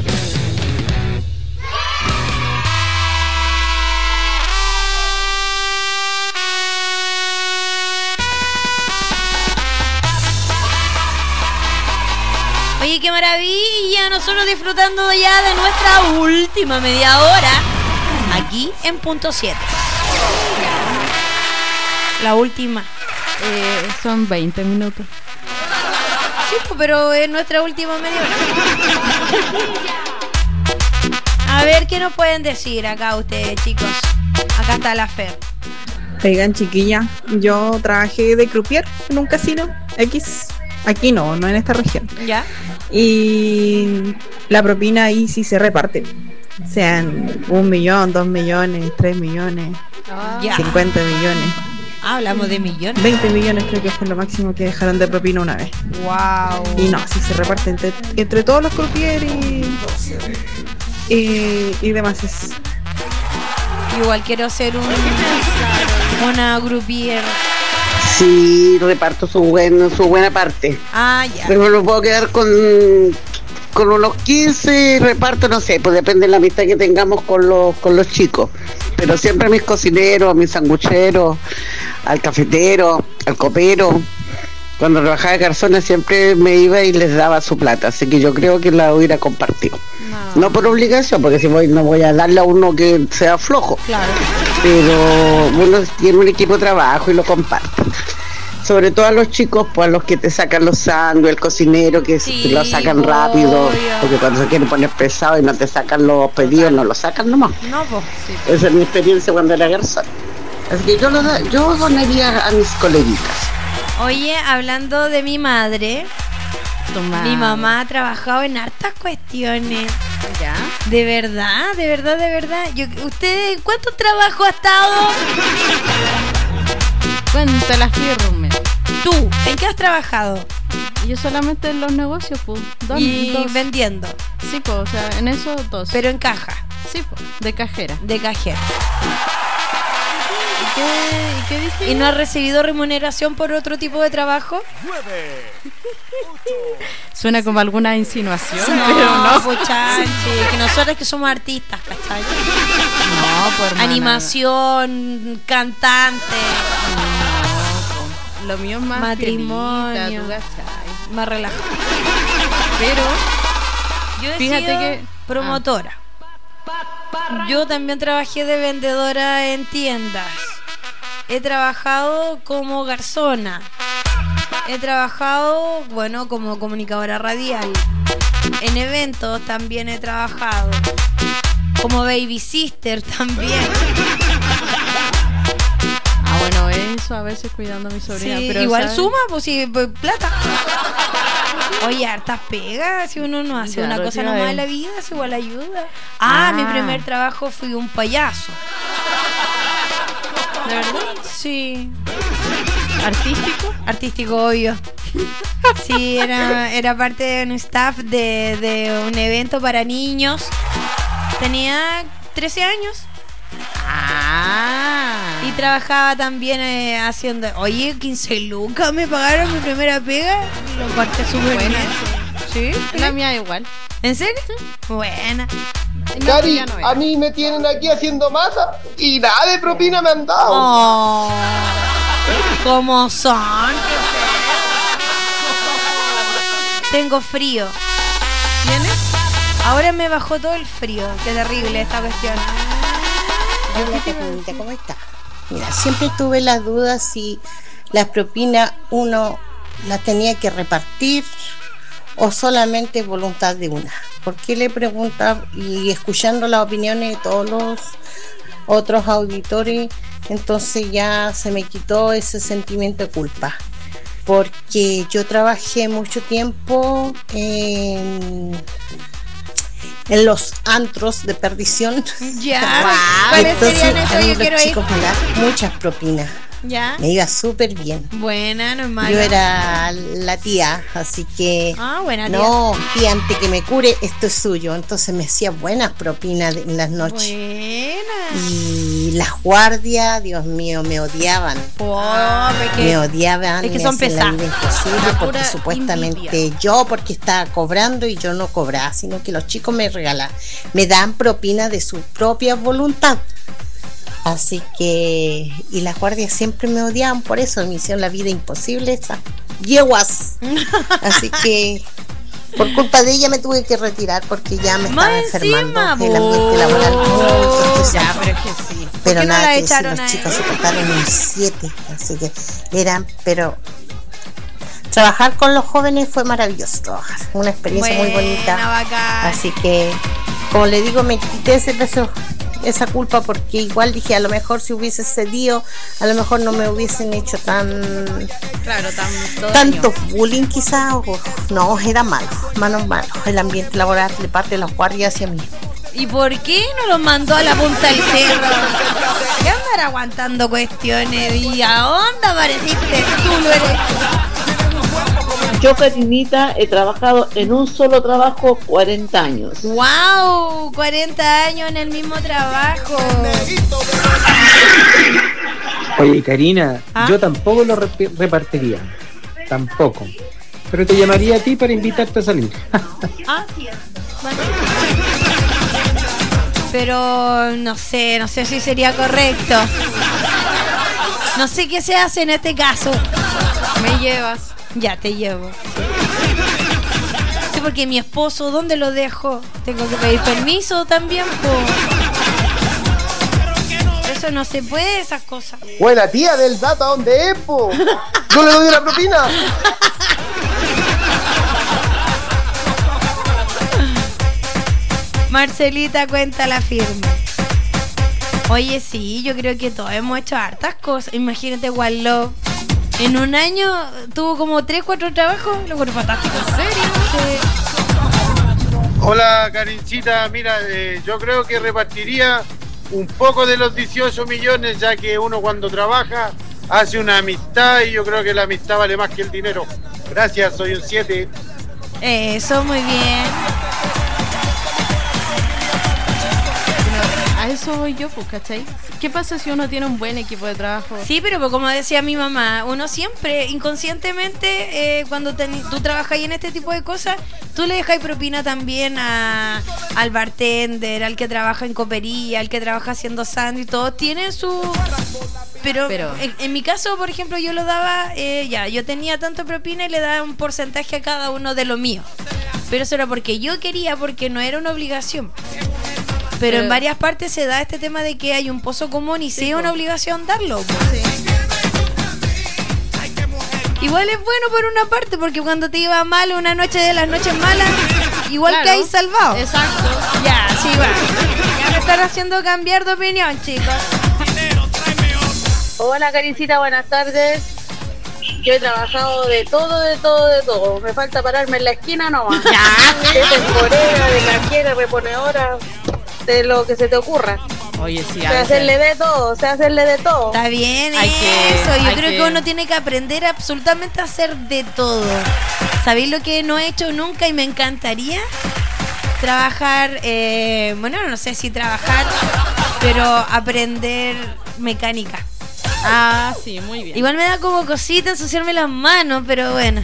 Oye, qué maravilla, nosotros disfrutando ya de nuestra última media hora aquí en punto siete. La última Eh, son veinte minutos. Sí, pero es nuestra última media hora. A ver, ¿qué nos pueden decir acá ustedes, chicos? Acá está la Fer. Oigan, chiquilla, yo trabajé de croupier en un casino X. Aquí no, no en esta región. ¿Ya? Y la propina ahí sí se reparte. Sean un millón, dos millones, tres millones, Ya. cincuenta millones. Ah, hablamos de millones. veinte millones creo que fue lo máximo que dejaron de propina una vez. Wow. Y no, sí se reparte entre, entre todos los croupiers y, y, y demás. Es, Igual quiero ser un, una groupier. Sí, reparto su, buen, su buena parte. Ah, ya. Pero me lo puedo quedar con, con unos quince, reparto, no sé, pues depende de la amistad que tengamos con los, con los chicos. Pero siempre a mis cocineros, a mis sangucheros, al cafetero, al copero. Cuando trabajaba de garzona siempre me iba y les daba su plata, así que yo creo que la hubiera compartido. No, no por obligación, porque si voy no voy a darle a uno que sea flojo. Claro. Pero uno tiene un equipo de trabajo y lo comparte. Sobre todo a los chicos, pues a los que te sacan los sándwiches, el cocinero, que Sí, lo sacan rápido, obvio. porque cuando se quieren poner pesado y no te sacan los pedidos, no los sacan nomás. No, pues. Sí. Esa es mi experiencia cuando era garzón. Así que yo, lo da, yo donaría a mis coleguitas. Oye, hablando de mi madre, mi mamá ha trabajado en hartas cuestiones. ¿Ya? De verdad, de verdad, de verdad. Yo, ¿usted en cuánto trabajo ha estado? Cuenta la firme. ¿Tú? ¿En qué has trabajado? Yo solamente en los negocios, pues. Dos, Y dos. vendiendo. Sí, pues, o sea, en eso dos. Pero en caja. Sí, pues, de cajera. De cajera. ¿Y qué, y qué dije? ¿Y no has recibido remuneración por otro tipo de trabajo? Suena como alguna insinuación, No, pero no. pues chanchi, que nosotros que somos artistas, ¿cachai? No, pues hermana. Animación, cantante, No, lo mío es más matrimonio, piolita, tú cachai. más relajado. Pero Yo he fíjate sido que promotora. Yo también trabajé de vendedora en tiendas. He trabajado como garzona. He trabajado, bueno, como comunicadora radial. En eventos también he trabajado. Como baby sister también. Ah, bueno, eso a veces cuidando a mi sobrina. Sí, pero igual ¿sabes? suma, pues sí, pues, plata. Oye, hartas pegas. Si uno no hace Ya, una lo cosa que iba a nomás en la decir. vida, eso igual ayuda. Ah, Ah. mi primer trabajo fui un payaso. ¿De verdad? Sí. ¿Artístico? Artístico, obvio. Sí, era, era parte de un staff de, de un evento para niños. Tenía trece años. Ah. Y trabajaba también eh, haciendo. Oye, quince lucas me pagaron mi primera pega. Lo parte súper Buena. bien. Sí, La mía igual. ¿En serio? Buena. No, Cari, ya no era. a mí me tienen aquí haciendo masa y nada de propina me han dado. Oh, ¿cómo son? Tengo frío. ¿Tienes? Ahora me bajó todo el frío. Qué terrible esta cuestión. Hola, Catinita, ¿cómo está? Mira, siempre tuve las dudas si las propinas uno las tenía que repartir o solamente voluntad de una. ¿Por qué le preguntaba? Y escuchando las opiniones de todos los otros auditores, entonces ya se me quitó ese sentimiento de culpa. Porque yo trabajé mucho tiempo en, en los antros de perdición. Ya. ¿Cuáles serían esos? a mí Yo los quiero ir. chicos me dan muchas propinas. Ya. Me iba súper bien. Buena, no es malo. Yo era la tía, así que Ah, buena tía. no, tía, antes que me cure, esto es suyo. Entonces me hacía buenas propinas de- en las noches. Buena. Y las guardias, Dios mío, me odiaban. Pobre, que- Me odiaban. es que me son hacían la vida pesadas. imposible La porque pura supuestamente yo, porque estaba cobrando y yo no cobraba, sino que los chicos me regalaban. Me dan propina de su propia voluntad. Así que, y las guardias siempre me odiaban por eso, me hicieron la vida imposible esas yeguas. Así que Por culpa de ella me tuve que retirar porque ya me estaba Más enfermando encima, el ambiente laboral muy estresante. Ya, pero es que sí. ¿Por Pero qué no nada, la que decir, echaron los a chicos ella? se portaron un siete, así que eran, pero trabajar con los jóvenes fue maravilloso, trabajar, una experiencia muy Buena, bonita. bacán. Así que, como le digo, me quité ese peso, esa culpa, porque igual dije, a lo mejor si hubiese cedido, a lo mejor no me hubiesen hecho tan Claro, tanto tanto bullying quizás, o no, era malo, malo, malo, el ambiente laboral de parte de los guardias hacia mí. ¿Y por qué no lo mandó a la punta del cerro? ¿Qué andar aguantando cuestiones? ¿Y a dónde apareciste? Tú lo eres. Yo, Carinita, he trabajado en un solo trabajo cuarenta años. ¡Wow! cuarenta años en el mismo trabajo. Oye, Karina, ¿Ah? yo tampoco lo rep- repartiría. Tampoco. Pero te llamaría a ti para invitarte a salir. Ah, sí. Bueno. Pero no sé, no sé si sería correcto. No sé qué se hace en este caso. Me llevas. Ya, te llevo. Sí, porque mi esposo, ¿dónde lo dejo? Tengo que pedir permiso también, po. Eso no se puede, esas cosas. Buena tía del dato, ¿dónde es, po? ¿No le doy la propina? Marcelita cuenta la firma. Oye, sí, yo creo que todos hemos hecho hartas cosas. Imagínate, One Love. En un año tuvo como tres, cuatro trabajos. Lo encuentro fantástico. ¿En serio? Sí. Hola, Karincita. Mira, eh, yo creo que repartiría un poco de los dieciocho millones, ya que uno cuando trabaja hace una amistad y yo creo que la amistad vale más que el dinero. Gracias, soy un siete. Eso, muy bien. A eso voy yo, pues, ¿cachai? ¿Qué pasa si uno tiene un buen equipo de trabajo? Sí, pero como decía mi mamá, uno siempre, inconscientemente, eh, cuando ten- tú trabajas en este tipo de cosas, tú le dejas propina también a, al bartender, al que trabaja en copería, al que trabaja haciendo sándwich, todos tienen su... Pero, Pero- en, en mi caso, por ejemplo, yo lo daba, eh, ya, yo tenía tanto propina y le daba un porcentaje a cada uno de lo mío. Pero eso era porque yo quería, porque no era una obligación. Pero, Pero- en varias partes se da este tema de que hay un pozo común y sí, es una obligación darlo. po. Igual es bueno por una parte, porque cuando te iba mal una noche de las noches malas, igual Claro. que hay salvado. Exacto. Ya, sí va. Ya me están haciendo cambiar de opinión, chicos. Hola, Karincita, buenas tardes. Yo he trabajado de todo, de todo, de todo. Me falta pararme en la esquina nomás. Ya, de temporera, de cajera, reponedora, de lo que se te ocurra. Oye, sí, Sé a veces- hacerle de todo, sé hacerle de todo. Está bien Hay que- eso. Yo hay creo que- que uno tiene que aprender absolutamente a hacer de todo. ¿Sabéis lo que no he hecho nunca y me encantaría? Trabajar, eh, bueno, no sé si trabajar, pero aprender mecánica. Ah, sí, muy bien. Igual me da como cosita ensuciarme las manos, pero bueno.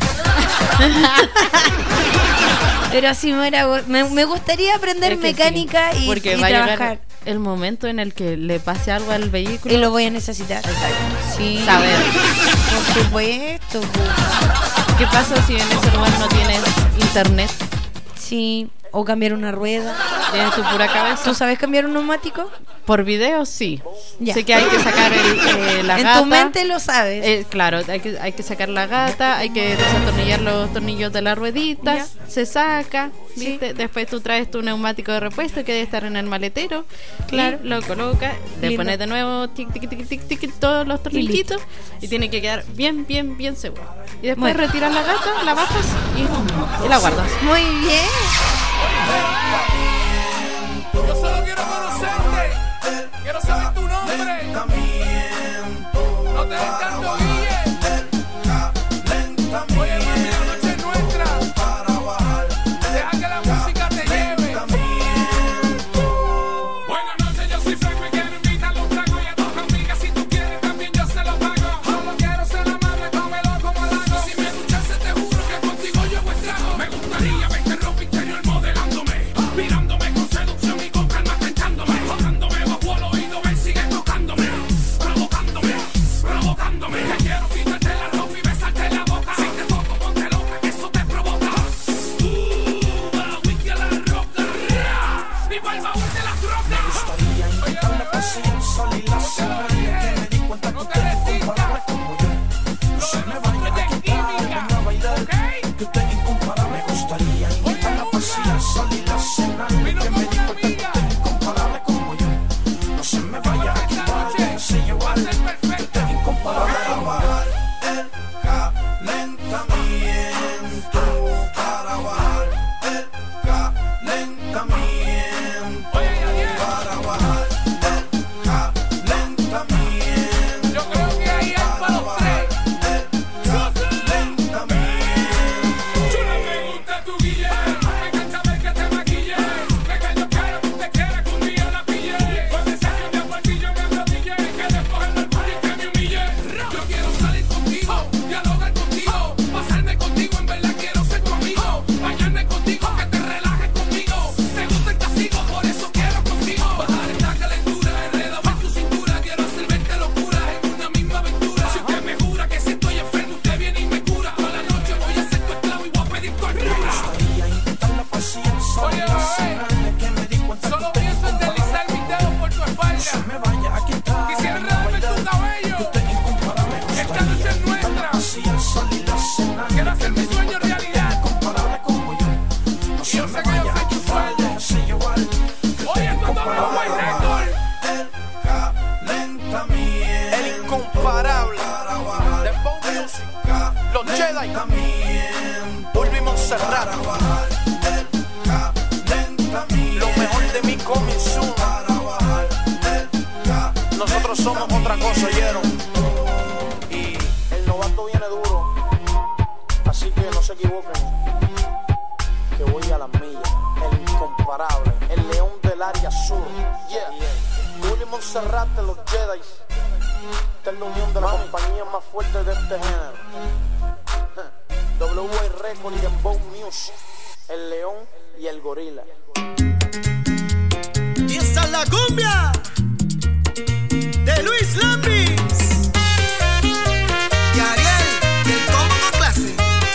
Pero sí me, era- me, me gustaría aprender Es que mecánica sí, y, porque y va a trabajar. llegar el momento en el que le pase algo al vehículo Y lo voy a necesitar. Sí. Saber. Por supuesto. ¿Qué pasa si en ese lugar no tienes internet? Sí, o cambiar una rueda. Tienes tu pura cabeza. ¿Tú sabes cambiar un neumático? Por video, sí. Ya. Sé que hay que sacar el, eh, la En gata. tu mente lo sabes. Eh, claro, hay que, hay que sacar la gata, hay que desatornillar los tornillos de las rueditas, se saca, ¿viste? Después tú traes tu neumático de repuesto que debe estar en el maletero, Claro. y lo colocas, le Lindo. pones de nuevo tic, tic, tic, tic, tic, todos los tornillitos y, tiene que quedar bien, bien, bien seguro. Y después Bueno. retiras la gata, la bajas y, y la guardas. Muy bien. Yo solo quiero conocerte. Quiero saber tu nombre. No te des tanto guille. Oye, mami, la noche es nuestra. Deja que la música te lleve. Buenas noches, yo soy Franco y quiero invitarle un trago. Y a tus amigas, si tú quieres, también yo se lo pago. Solo quiero ser amable, cómelo como lago. Si me escuchas, te juro que contigo yo hago estrago. Me gustaría verte ropa interior modelándome. Mira Jedi. Volvimos a cerrar. Lo mejor de mí coming soon. Nosotros somos otra cosa, ¿oyeron? Y el novato viene duro. Así que no se equivoquen. Que voy a las millas. El incomparable. El león del área sur. Yeah. Willy Monserrate, los Jedi. Esta es la unión de la compañía más fuerte de este género. W A Record y Dembow Music. El león y el gorila. Y esta es la cumbia de Luis Lambis y Ariel, y el combo con clase.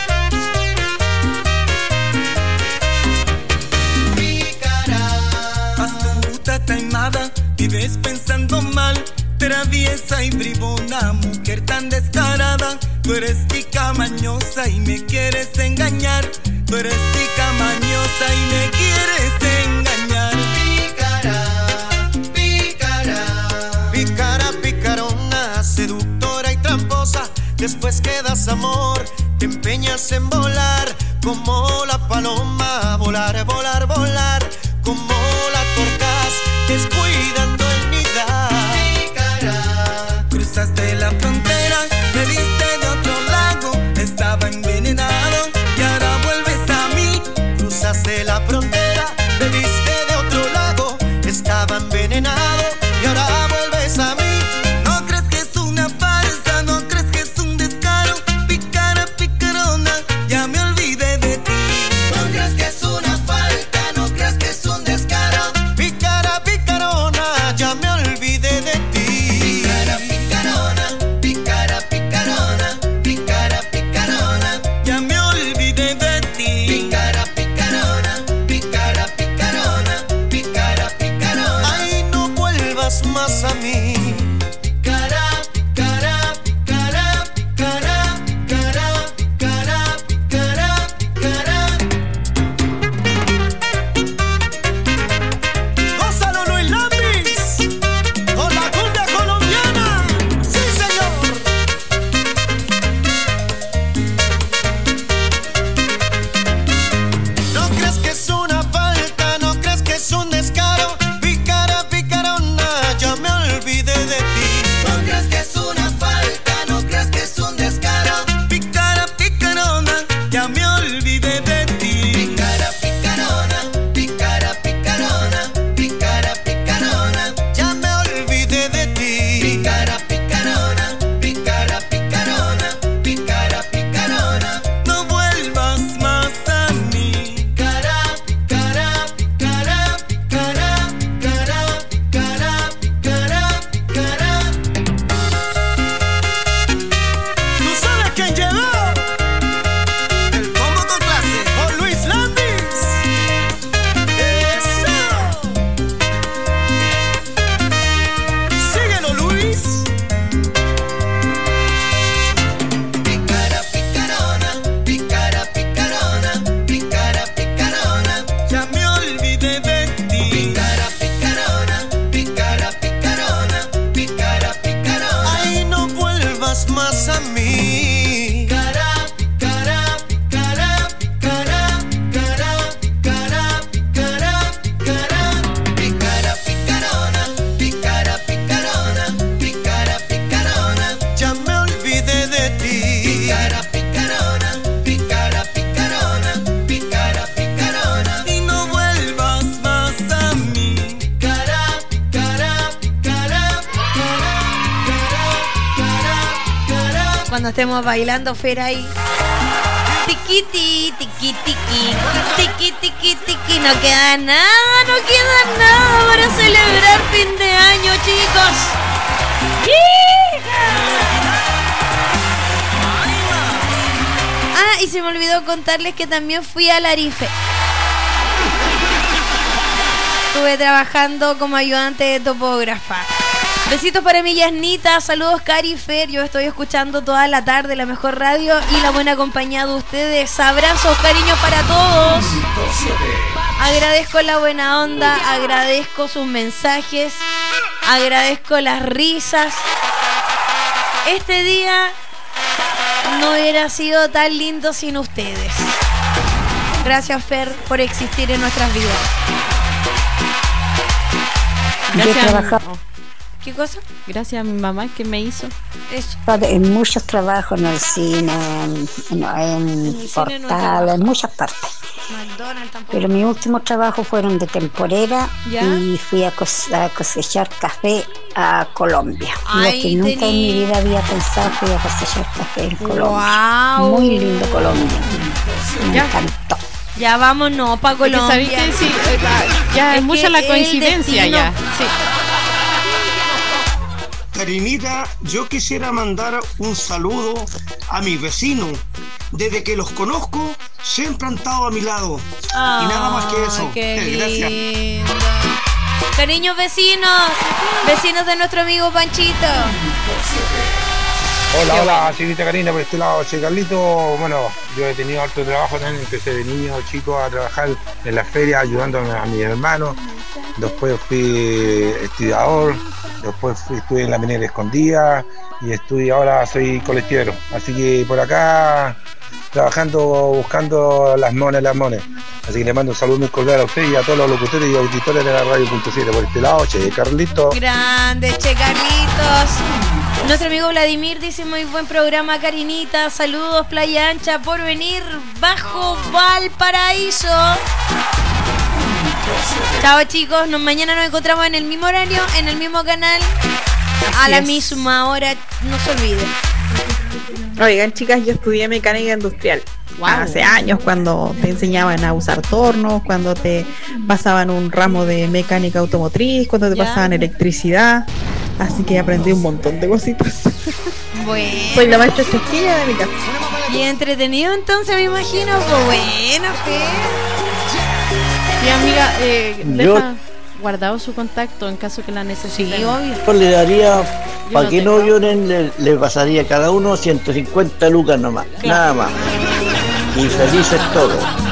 Pícara, astuta, taimada, vives pensando mal, traviesa y bribona, mujer tan descarada. Tú eres tica mañosa y me quieres engañar. Tú eres tica mañosa y me quieres engañar. Pícara, pícara, pícara, picarona, seductora y tramposa. Después que das amor, te empeñas en volar como la paloma. Volar, volar, volar como la torcaz, descuidando el nidal. Pícara, cruzaste la frontera, me viste de otro lago, estaba envenenado y ahora vuelves a mí. Cruzaste la frontera, me viste de otro lago, estaba envenenado y ahora vuelves a mí. No crees que es una farsa, no crees que es un descaro. Picara, picarona, ya me olvidé de ti. No crees que es una falta, no crees que es un descaro. Picara, picarona, ya me olvidé de ti. Picara, picarona, picara, picarona, picara, picarona, ya me olvidé de ti. Picara, picarona, picara, picarona, picara, picarona. Ay, no vuelvas más a mí. Picara, picara, picara, picara, picara, picara, picara, picara. Gózalo, Luis Lambis, con la cumbia colombiana. Sí, señor. No crees que es una falta, no crees que es un descaro. Picara, picarona, ya me olvidé de ti. No crees que es una falta, no crees que es un descaro. Picara, picarona, ya me olvidé de ti. Picara, picarona, picara, picarona, picara, picarona, ya me olvidé de ti. Picara, picarona, picara, picarona, picara, picarona, no vuelvas más a mí. Picara, picara, picara, picara, picara, picara, picara, picara. ¿Tú sabes quién llegó? El combo con clase, con Luis Lambis. ¡Eso! Síguelo, Luis. Picara, picarona, picara, picarona, picara, picarona, ya me olvidé de ti. Picara, picarona, picara, picarona, picara, picarona, ay, no vuelvas más a mí. Picara, picara, picara, picara, picara, picara, picara, picara. Picara, picarona, picara, picarona, picara, picarona, ya me olvidé de ti. Picara, picarona, picara, picarona, picara, picarona, y no vuelvas más a mí. Picara, picara, picara, picara, picara, picara. Cuando estemos bailando, Fer, ahí. Tiquiti, tiqui, tiqui, tiqui, tiqui, tiqui. No queda nada, no queda nada para celebrar fin de año, chicos. Ah, y se me olvidó contarles que también fui al Arife. Estuve trabajando como ayudante de topógrafa. Besitos para mi Yasnita, saludos Cari, Fer, yo estoy escuchando toda la tarde la mejor radio y la buena compañía de ustedes. Abrazos, cariños para todos. Agradezco la buena onda, agradezco sus mensajes, agradezco las risas. Este día no hubiera sido tan lindo sin ustedes. Gracias, Fer, por existir en nuestras vidas. Gracias. ¿Qué cosa? Gracias a mi mamá que me hizo eso. En muchos trabajos, en el cine, en, en, en Portal, en muchas partes. McDonald's tampoco. Pero mis últimos trabajos fueron de temporera. ¿Ya? Y fui a, cose a cosechar café a Colombia. Ay, lo que nunca tení... en mi vida había pensado, fui a cosechar café en Colombia. Wow. Muy lindo Colombia. Me ¿Ya? encantó. Ya vámonos para Colombia. Es que sabí que sí, ya es, es mucha la coincidencia ya. Sí. Karinita, yo quisiera mandar un saludo a mis vecinos. Desde que los conozco, siempre han estado a mi lado. Oh, y nada más que eso. Qué Gracias. lindo. Cariños vecinos, vecinos de nuestro amigo Panchito. Hola, hola, señorita Karina, por este lado, soy Carlito. Bueno, yo he tenido harto trabajo también, empecé de niño, chico, a trabajar en la feria ayudando a, a mis hermanos. Después fui estudiador, después fui, estuve en la minera escondida y estuve, ahora soy colectivero. Así que por acá, trabajando, buscando las monas, las monas. Así que le mando un saludo muy cordial a usted y a todos los locutores y auditores de la radio punto siete. Por este lado, Che Carlito. Grande, Che Carlitos. Nuestro amigo Vladimir dice: muy buen programa, Karinita. Saludos, Playa Ancha, por venir bajo Valparaíso. Chao, chicos. Nos, mañana nos encontramos en el mismo horario, en el mismo canal, a la misma hora. No se olviden. Oigan, chicas, yo estudié mecánica industrial. Wow. Hace años, cuando te enseñaban a usar tornos, cuando te pasaban un ramo de mecánica automotriz, cuando te ¿Ya? pasaban electricidad. Así que aprendí un montón de cositas. Bueno. Soy la maestra chasquilla de mi casa. Y entretenido entonces, me imagino. Pues bueno, Fer. Y amiga, eh, yo... deja guardado su contacto en caso que la necesite. Sí, obvio. Yo le daría, para que no lloren, le, le pasaría a cada uno ciento cincuenta lucas nomás, claro. Nada más. Y felices todos.